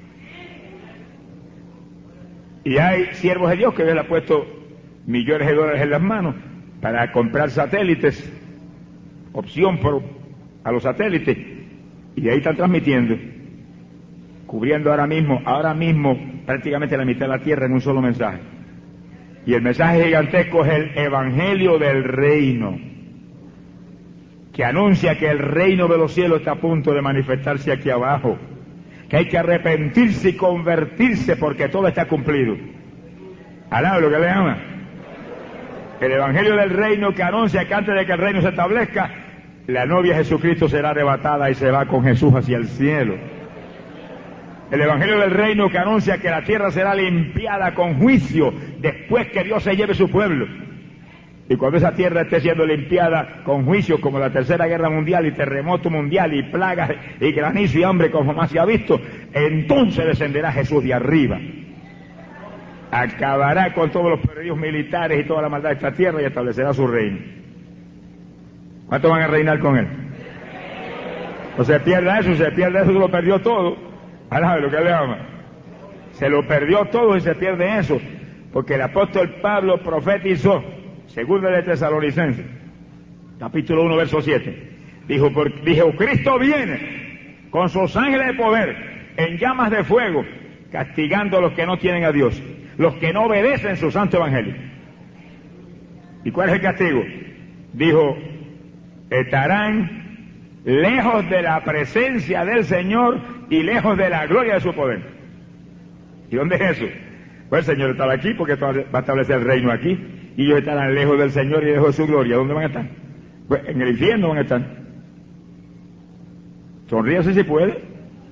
Y hay siervos de Dios que Dios le ha puesto millones de dólares en las manos para comprar satélites, opción a los satélites, y de ahí están transmitiendo, cubriendo ahora mismo prácticamente la mitad de la tierra en un solo mensaje. Y el mensaje gigantesco es el Evangelio del Reino, que anuncia que el reino de los cielos está a punto de manifestarse aquí abajo, que hay que arrepentirse y convertirse porque todo está cumplido. ¿Alaba lo que le ama? El Evangelio del Reino que anuncia que antes de que el reino se establezca, la novia Jesucristo será arrebatada y se va con Jesús hacia el cielo. El Evangelio del Reino que anuncia que la tierra será limpiada con juicio después que Dios se lleve su pueblo. Y cuando esa tierra esté siendo limpiada con juicio, como la Tercera Guerra Mundial y terremoto mundial y plagas y granizo y hambre como más se ha visto, entonces descenderá Jesús de arriba. Acabará con todos los periodos militares y toda la maldad de esta tierra y establecerá su reino. ¿Cuántos van a reinar con él? O se pierda eso, se lo perdió todo. ¿Sabe lo que le ama? Se lo perdió todo y se pierde eso. Porque el apóstol Pablo profetizó, segundo de Tesalonicenses, capítulo 1, verso 7. Dijo, Cristo viene con sus ángeles de poder, en llamas de fuego, castigando a los que no tienen a Dios, los que no obedecen su santo evangelio. ¿Y cuál es el castigo? Dijo, estarán lejos de la presencia del Señor y lejos de la gloria de su poder. ¿Y dónde es eso? Pues el Señor estaba aquí porque va a establecer el reino aquí, y ellos estarán lejos del Señor y lejos de su gloria. ¿Dónde van a estar? Pues en el infierno van a estar. Sonríase si puede.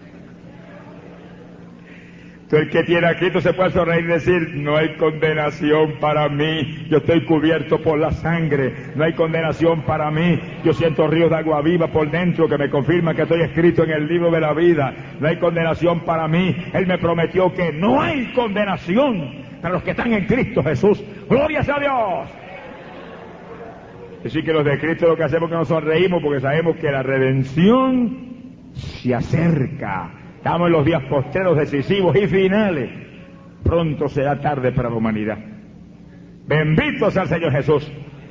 Entonces, el que tiene a Cristo se puede sonreír y decir, no hay condenación para mí, yo estoy cubierto por la sangre, no hay condenación para mí, yo siento ríos de agua viva por dentro que me confirman que estoy escrito en el libro de la vida, no hay condenación para mí. Él me prometió que no hay condenación para los que están en Cristo Jesús. ¡Gloria sea a Dios! Así que los de Cristo lo que hacemos es que nos sonreímos porque sabemos que la redención se acerca. Estamos en los días postreros, decisivos y finales. Pronto será tarde para la humanidad. Bendito sea el Señor Jesús.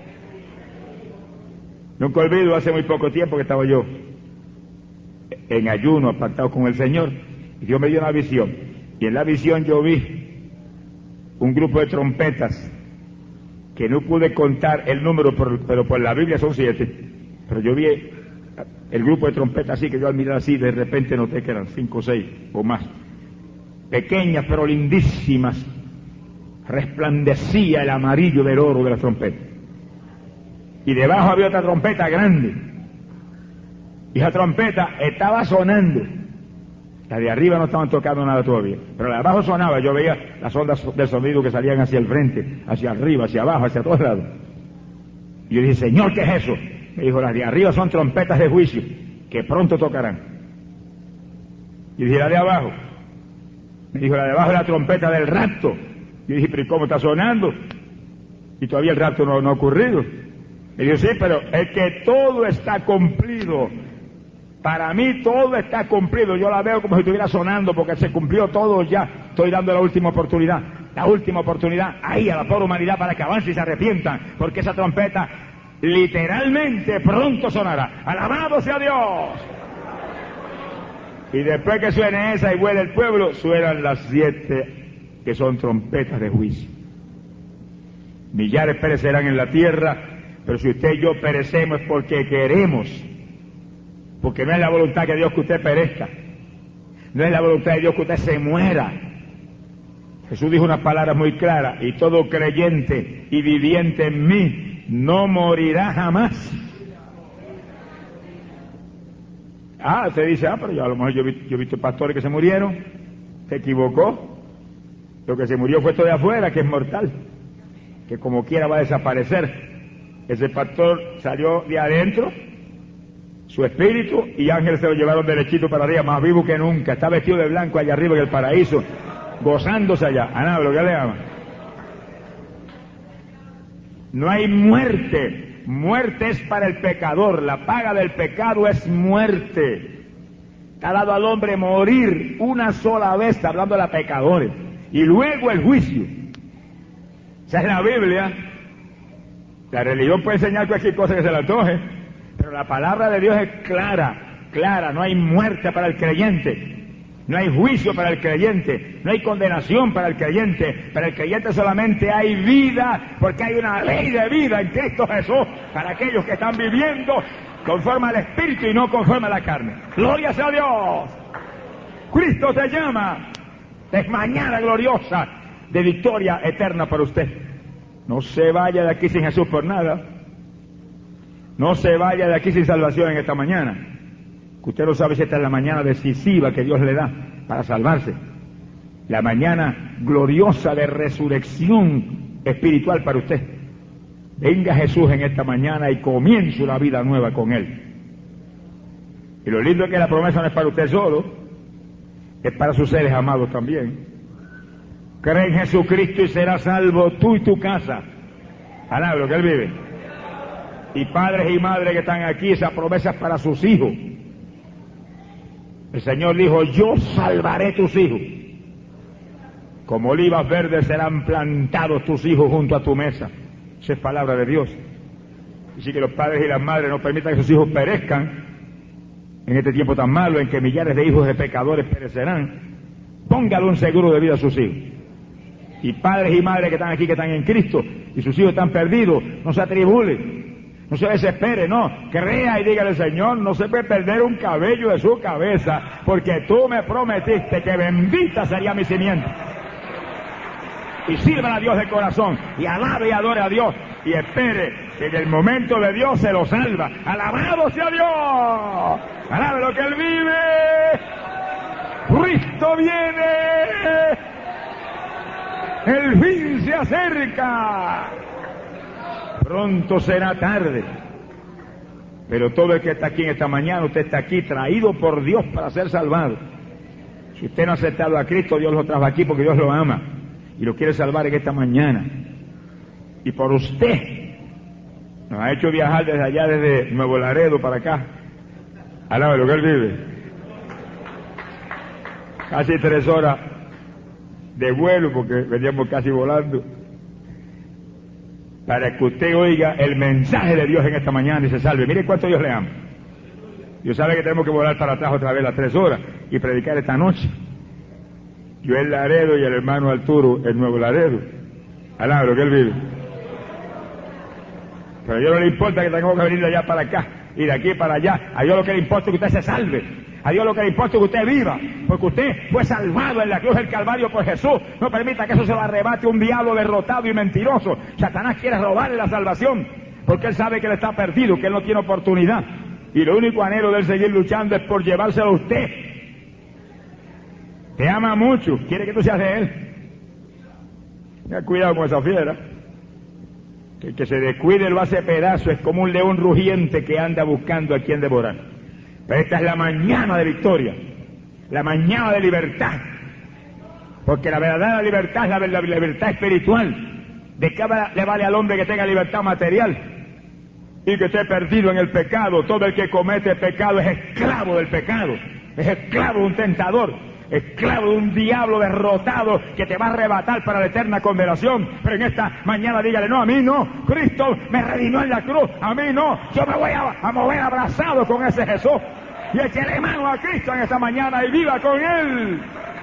Nunca olvido, hace muy poco tiempo que estaba yo en ayuno, apartado con el Señor, y Dios me dio una visión. Y en la visión yo vi un grupo de trompetas, que no pude contar el número, pero por la Biblia son 7. Pero yo vi el grupo de trompetas así, que yo al mirar así de repente noté que eran 5 o 6 o más, pequeñas pero lindísimas. Resplandecía el amarillo del oro de la trompeta, y debajo había otra trompeta grande, y esa trompeta estaba sonando. La de arriba no estaban tocando nada todavía, pero la de abajo sonaba. Yo veía las ondas del sonido que salían hacia el frente, hacia arriba, hacia abajo, hacia todos lados. Y yo dije, Señor, ¿qué es eso? Me dijo, las de arriba son trompetas de juicio, que pronto tocarán. Y dije, la de abajo. Me dijo, la de abajo es la trompeta del rapto. Yo dije, pero ¿y cómo está sonando? Y todavía el rapto no ha ocurrido. Me dijo, sí, pero es que todo está cumplido. Para mí todo está cumplido. Yo la veo como si estuviera sonando porque se cumplió todo ya. Estoy dando la última oportunidad. La última oportunidad ahí a la pobre humanidad para que avance y se arrepientan, porque esa trompeta literalmente pronto sonará. ¡Alabado sea Dios! Y después que suene esa y vuele el pueblo, suenan las 7 que son trompetas de juicio. Millares perecerán en la tierra, pero si usted y yo perecemos es porque queremos, porque no es la voluntad de Dios que usted perezca, no es la voluntad de Dios que usted se muera. Jesús dijo unas palabras muy claras: y todo creyente y viviente en mí no morirá jamás. Usted dice, pero yo a lo mejor yo he visto pastores que se murieron. Se equivocó. Lo que se murió fue esto de afuera, que es mortal, que como quiera va a desaparecer. Ese pastor salió de adentro, su espíritu, y ángeles se lo llevaron derechito para arriba, más vivo que nunca. Está vestido de blanco allá arriba en el paraíso, gozándose allá. Lo que le ama. No hay muerte. Muerte es para el pecador. La paga del pecado es muerte. Ha dado al hombre morir una sola vez, está hablando de los pecadores, y luego el juicio. Esa es la Biblia. La religión puede enseñar cualquier cosa que se le antoje, pero la palabra de Dios es clara, clara. No hay muerte para el creyente, no hay juicio para el creyente, no hay condenación para el creyente. Para el creyente solamente hay vida, porque hay una ley de vida en Cristo Jesús para aquellos que están viviendo conforme al Espíritu y no conforme a la carne. ¡Gloria sea a Dios! Cristo te llama. Es mañana gloriosa de victoria eterna para usted. No se vaya de aquí sin Jesús por nada. No se vaya de aquí sin salvación en esta mañana. Que usted no sabe si esta es la mañana decisiva que Dios le da para salvarse. La mañana gloriosa de resurrección espiritual para usted. Venga Jesús en esta mañana y comience una vida nueva con Él. Y lo lindo es que la promesa no es para usted solo, es para sus seres amados también. Cree en Jesucristo y serás salvo tú y tu casa. Alaba lo que Él vive. Y padres y madres que están aquí, esa promesa es para sus hijos. El Señor dijo, yo salvaré tus hijos. Como olivas verdes serán plantados tus hijos junto a tu mesa. Esa es palabra de Dios. Así que los padres y las madres no permitan que sus hijos perezcan en este tiempo tan malo en que millares de hijos de pecadores perecerán. Póngale un seguro de vida a sus hijos. Y padres y madres que están aquí, que están en Cristo, y sus hijos están perdidos, no se atribule, no se desespere, no, crea y dígale, Señor, no se puede perder un cabello de su cabeza, porque tú me prometiste que bendita sería mi simiente. Y sirva a Dios de corazón, y alabe y adore a Dios, y espere que en el momento de Dios se lo salva. ¡Alabado sea Dios! ¡Alabe lo que Él vive! ¡Cristo viene! ¡El fin se acerca! Pronto será tarde. Pero todo el que está aquí en esta mañana, usted está aquí traído por Dios para ser salvado. Si usted no ha aceptado a Cristo, Dios lo trajo aquí porque Dios lo ama y lo quiere salvar en esta mañana. Y por usted nos ha hecho viajar desde allá, desde Nuevo Laredo para acá. Alaba lo que Él vive. Casi 3 horas de vuelo, porque veníamos casi volando, para que usted oiga el mensaje de Dios en esta mañana y se salve. Mire cuánto Dios le ama. Dios sabe que tenemos que volar para atrás otra vez las 3 horas y predicar esta noche. Yo en Laredo y el hermano Arturo en Nuevo Laredo. Alaba lo que Él vive. Pero a Dios no le importa que tengamos que venir de allá para acá y de aquí para allá. A Dios lo que le importa es que usted se salve. A Dios lo que le importa es que usted viva, porque usted fue salvado en la cruz del Calvario por Jesús. No permita que eso se lo arrebate un diablo derrotado y mentiroso. Satanás quiere robarle la salvación, porque él sabe que él está perdido, que él no tiene oportunidad. Y lo único anhelo de él seguir luchando es por llevárselo a usted. Te ama mucho, quiere que tú seas de él. Tenga cuidado con esa fiera. Que el que se descuide lo hace pedazo, es como un león rugiente que anda buscando a quien devorar. Pero esta es la mañana de victoria, la mañana de libertad, porque la verdadera libertad es la libertad espiritual. ¿De qué le vale al hombre que tenga libertad material y que esté perdido en el pecado? Todo el que comete pecado es esclavo del pecado, es esclavo de un tentador, esclavo de un diablo derrotado que te va a arrebatar para la eterna condenación. Pero en esta mañana dígale, no, a mí no, Cristo me redimió en la cruz, a mí no, yo me voy a mover abrazado con ese Jesús. Y échele mano a Cristo en esta mañana y viva con Él.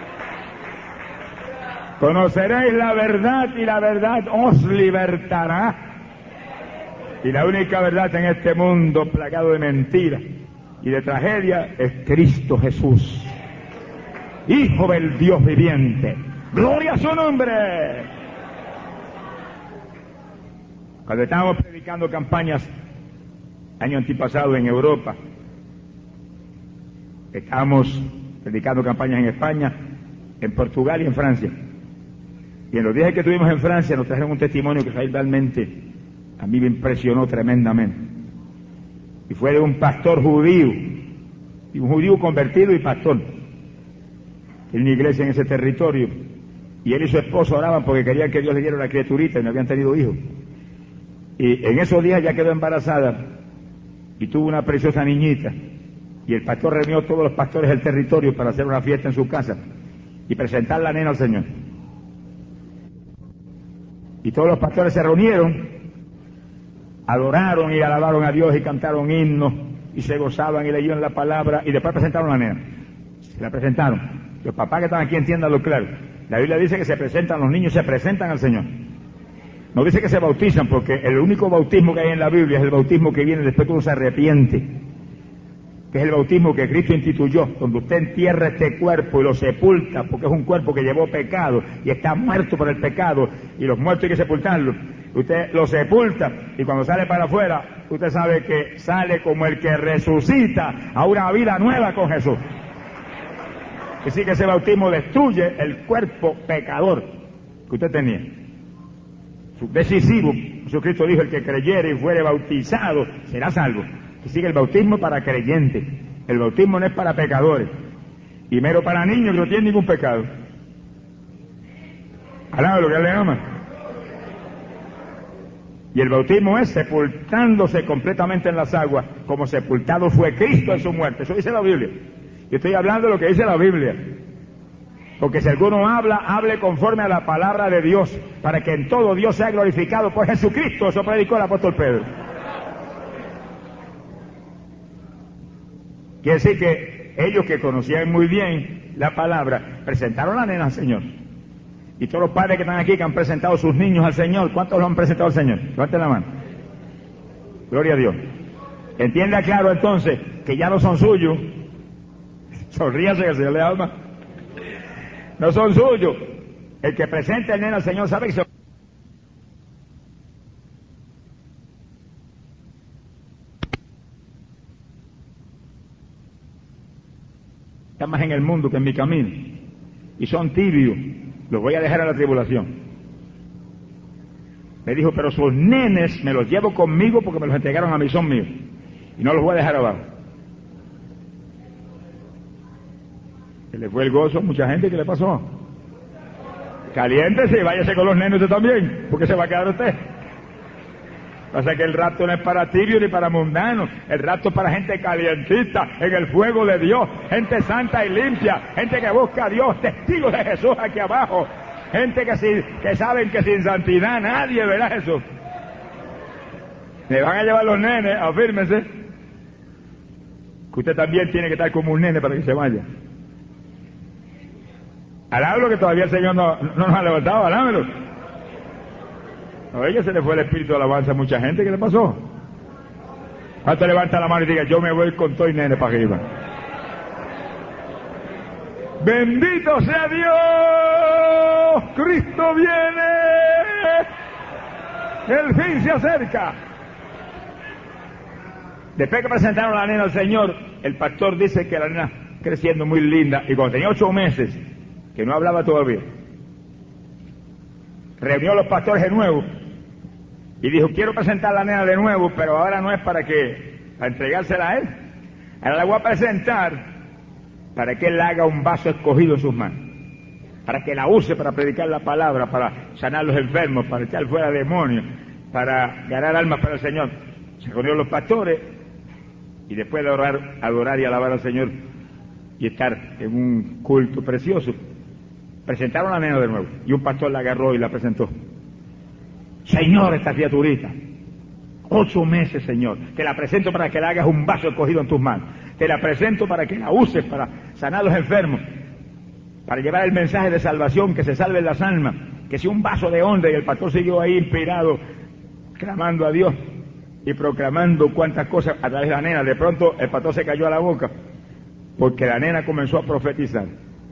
Conoceréis la verdad y la verdad os libertará. Y la única verdad en este mundo plagado de mentiras y de tragedia es Cristo Jesús, Hijo del Dios viviente. ¡Gloria a su nombre! Cuando estábamos predicando campañas año antipasado en Europa, estábamos predicando campañas en España, en Portugal y en Francia. Y en los días que estuvimos en Francia nos trajeron un testimonio que realmente a mí me impresionó tremendamente. Y fue de un pastor judío, y un judío convertido y pastor, en una iglesia en ese territorio. Y él y su esposa oraban porque querían que Dios le diera una criaturita y no habían tenido hijos. Y en esos días ya quedó embarazada y tuvo una preciosa niñita. Y el pastor reunió a todos los pastores del territorio para hacer una fiesta en su casa y presentar la nena al Señor. Y todos los pastores se reunieron, adoraron y alabaron a Dios y cantaron himnos y se gozaban y leyeron la palabra y después presentaron a la nena. Se la presentaron. Los papás que están aquí entiéndanlo claro. La Biblia dice que se presentan los niños, se presentan al Señor. No dice que se bautizan, porque el único bautismo que hay en la Biblia es el bautismo que viene después que uno se arrepiente, que es el bautismo que Cristo instituyó, donde usted entierra este cuerpo y lo sepulta, porque es un cuerpo que llevó pecado y está muerto por el pecado, y los muertos hay que sepultarlos. Usted lo sepulta y cuando sale para afuera, usted sabe que sale como el que resucita a una vida nueva con Jesús. Así que ese bautismo destruye el cuerpo pecador que usted tenía. Decisivo. Jesucristo dijo: el que creyere y fuere bautizado será salvo. Así que el bautismo es para creyentes, el bautismo no es para pecadores, y mero para niños que no tienen ningún pecado. Alaba lo que le ama. Y el bautismo es sepultándose completamente en las aguas, como sepultado fue Cristo en su muerte. Eso dice la Biblia. Yo estoy hablando de lo que dice la Biblia. Porque si alguno habla, hable conforme a la palabra de Dios, para que en todo Dios sea glorificado por Jesucristo. Eso predicó el apóstol Pedro. Quiere decir que ellos, que conocían muy bien la palabra, presentaron la nena al Señor. Y todos los padres que están aquí, que han presentado sus niños al Señor, ¿cuántos lo han presentado al Señor? Levanten la mano. Gloria a Dios. Entienda claro entonces que ya no son suyos. Sonríase, que el Señor le ama. No son suyos. El que presenta el nene al Señor sabe que son... Están más en el mundo que en mi camino. Y son tibios. Los voy a dejar a la tribulación. Me dijo: pero sus nenes me los llevo conmigo porque me los entregaron a mí, son míos. Y no los voy a dejar abajo. Se le fue el gozo a mucha gente. ¿Qué le pasó? Caliéntese y váyase con los nenes usted también, porque se va a quedar usted. Pasa que el rapto no es para tibios ni para mundanos. El rapto es para gente calientita en el fuego de Dios, gente santa y limpia, gente que busca a Dios, testigos de Jesús aquí abajo, gente que saben que sin santidad nadie verá a Jesús. Le van a llevar los nenes, afírmense, que usted también tiene que estar como un nene para que se vaya. Alábalo, que todavía el Señor no nos ha levantado, alábalo. A ella se le fue el espíritu de alabanza a mucha gente. ¿Qué le pasó? Hasta levanta la mano y diga: yo me voy con todo y nene para arriba. Bendito sea Dios, Cristo viene, el fin se acerca. Después que presentaron a la nena al Señor, el pastor dice que la nena creciendo muy linda, y cuando tenía 8 meses, que no hablaba todavía, reunió a los pastores de nuevo y dijo: quiero presentar a la nena de nuevo, pero ahora no es para entregársela a él. Ahora la voy a presentar para que él haga un vaso escogido en sus manos, para que la use para predicar la palabra, para sanar los enfermos, para echar fuera demonios, para ganar almas para el Señor. Se reunieron los pastores y después de adorar y alabar al Señor y estar en un culto precioso, presentaron a la nena de nuevo, y un pastor la agarró y la presentó. Señor, esta criaturita, 8 meses, Señor, te la presento para que le hagas un vaso escogido en tus manos, te la presento para que la uses para sanar a los enfermos, para llevar el mensaje de salvación, que se salven las almas, que sea un vaso de honra. Y el pastor siguió ahí inspirado, clamando a Dios y proclamando cuantas cosas a través de la nena. De pronto el pastor se cayó a la boca, porque la nena comenzó a profetizar.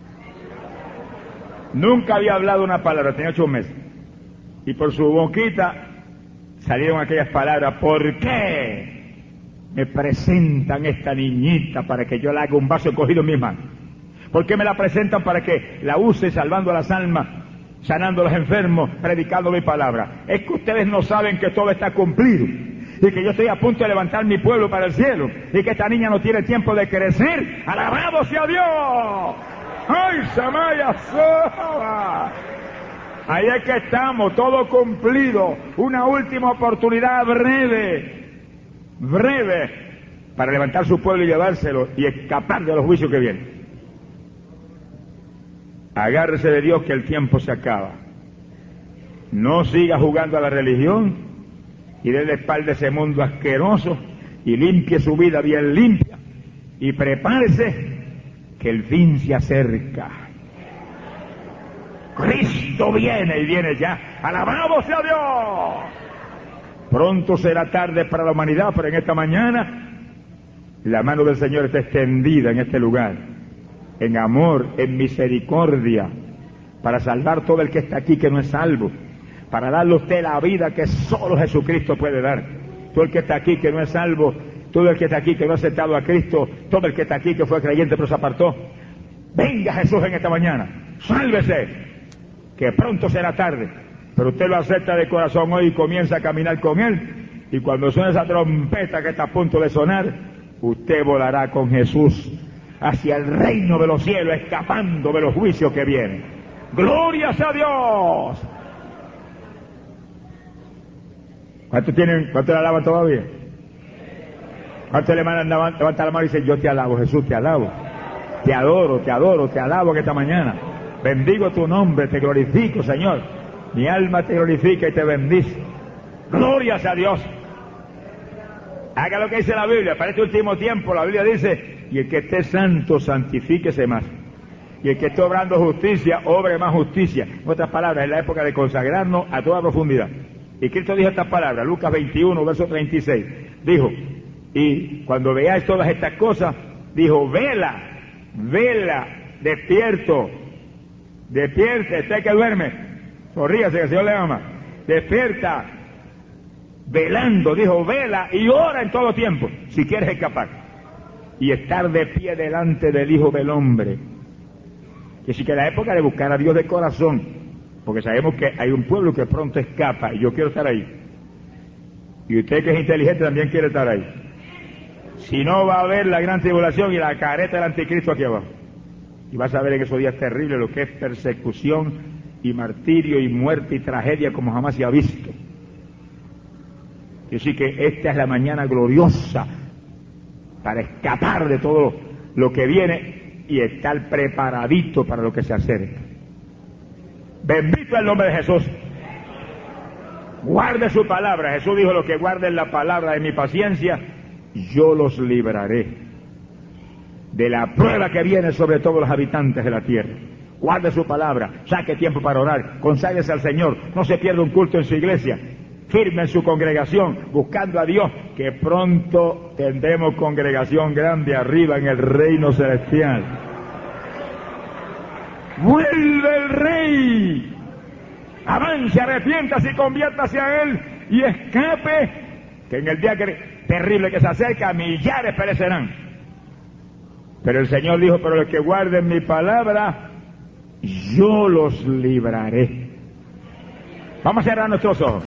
Nunca había hablado una palabra, tenía 8 meses. Y por su boquita salieron aquellas palabras: ¿por qué me presentan esta niñita para que yo le haga un vaso cogido en mis manos? ¿Por qué me la presentan para que la use salvando a las almas, sanando a los enfermos, predicando mi palabra? Es que ustedes no saben que todo está cumplido, y que yo estoy a punto de levantar mi pueblo para el cielo, y que esta niña no tiene tiempo de crecer. ¡Alabado sea Dios! ¡Ay, Samaya Soba! Ahí es que estamos, todo cumplido. Una última oportunidad breve, para levantar su pueblo y llevárselo y escapar de los juicios que vienen. Agárrese de Dios que el tiempo se acaba. No siga jugando a la religión y déle espalda a ese mundo asqueroso y limpie su vida bien limpia y prepárese que el fin se acerca. Cristo viene y viene ya. ¡Alabado sea Dios! Pronto será tarde para la humanidad, pero en esta mañana la mano del Señor está extendida en este lugar, en amor, en misericordia, para salvar todo el que está aquí que no es salvo, para darle a usted la vida que solo Jesucristo puede dar. Todo el que está aquí que no es salvo, todo el que está aquí que no ha aceptado a Cristo, todo el que está aquí que fue creyente pero se apartó, venga Jesús en esta mañana, sálvese, que pronto será tarde, pero usted lo acepta de corazón hoy y comienza a caminar con Él, y cuando suene esa trompeta que está a punto de sonar, usted volará con Jesús hacia el reino de los cielos, escapando de los juicios que vienen. ¡Gloria sea Dios! ¿Cuántos le alaban todavía? ¿Cuántos le levantan la mano y dicen, yo te alabo, Jesús, te alabo? Te adoro, te alabo que esta mañana. Bendigo tu nombre, te glorifico, Señor. Mi alma te glorifica y te bendice. ¡Gloria sea Dios! Haga lo que dice la Biblia. Para este último tiempo la Biblia dice, y el que esté santo, santifíquese más. Y el que esté obrando justicia, obre más justicia. En otras palabras, es la época de consagrarnos a toda profundidad. Y Cristo dijo estas palabras, Lucas 21, verso 36. Dijo, y cuando veáis todas estas cosas, dijo, vela, despierte, usted que duerme. Sonríase, que el Señor le ama. Despierta, velando, dijo, vela y ora en todo tiempo, si quieres escapar. Y estar de pie delante del Hijo del Hombre. Que sí que es la época de buscar a Dios de corazón. Porque sabemos que hay un pueblo que pronto escapa y yo quiero estar ahí. Y usted que es inteligente también quiere estar ahí. Si no, va a haber la gran tribulación y la careta del anticristo aquí abajo. Y vas a ver en esos días terribles lo que es persecución y martirio y muerte y tragedia como jamás se ha visto. Así que esta es la mañana gloriosa para escapar de todo lo que viene y estar preparadito para lo que se acerca. Bendito el nombre de Jesús. Guarde su palabra. Jesús dijo, los que guarden la palabra de mi paciencia, yo los libraré de la prueba que viene sobre todos los habitantes de la tierra. Guarde su palabra, saque tiempo para orar, conságrese al Señor, no se pierda un culto en su iglesia, firme en su congregación, buscando a Dios, que pronto tendremos congregación grande arriba en el reino celestial. ¡Vuelve el Rey! Avance, arrepiéntase y conviértase a Él y escape, que en el día terrible que se acerca, millares perecerán. Pero el Señor dijo, pero los que guarden mi palabra, yo los libraré. Vamos a cerrar nuestros ojos.